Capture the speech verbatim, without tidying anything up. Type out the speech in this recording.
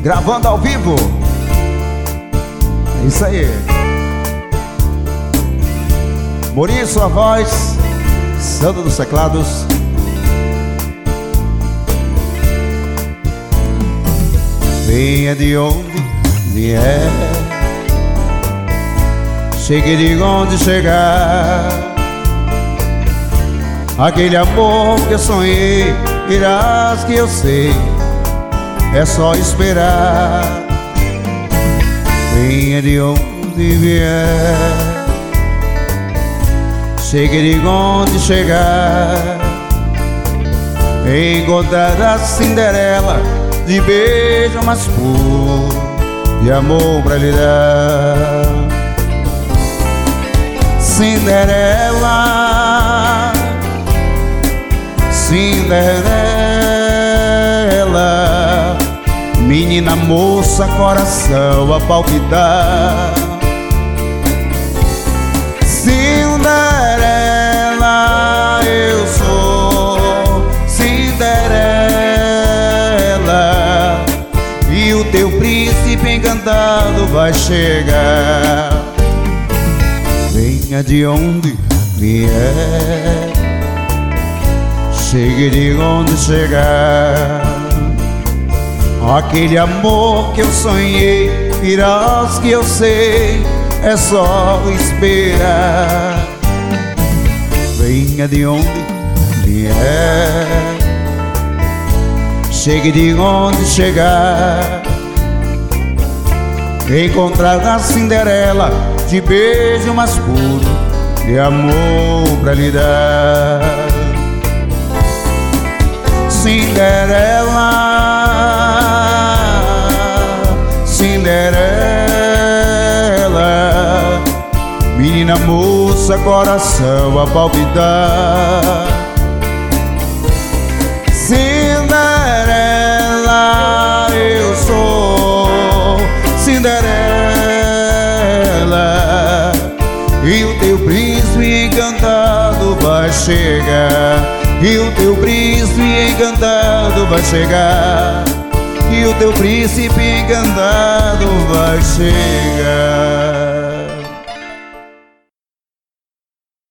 gravando ao vivo. É isso aí. Mourinho, sua voz, Sandro dos teclados. Venha de onde vier, chegue de onde chegar. Aquele amor que eu sonhei, irás que eu sei, é só esperar. Venha de onde vier, chegue de onde chegar. Encontrar a Cinderela de beijo mais puro, de amor pra lhe dar. Cinderela, Cinderela, menina moça, coração a palpitar. Cinderela, eu sou Cinderela, e o teu príncipe encantado vai chegar. Venha de onde vier, chegue de onde chegar. Aquele amor que eu sonhei, irás que eu sei, é só esperar. Venha de onde vier, chegue de onde chegar. Encontrar a Cinderela de beijo mais puro, de amor pra lhe dar. Cinderela, Cinderela, menina moça, coração a palpitar. Cinderela, eu sou Cinderela, e o teu príncipe encantado vai chegar. E o teu príncipe encantado vai chegar. E o teu príncipe encantado vai chegar.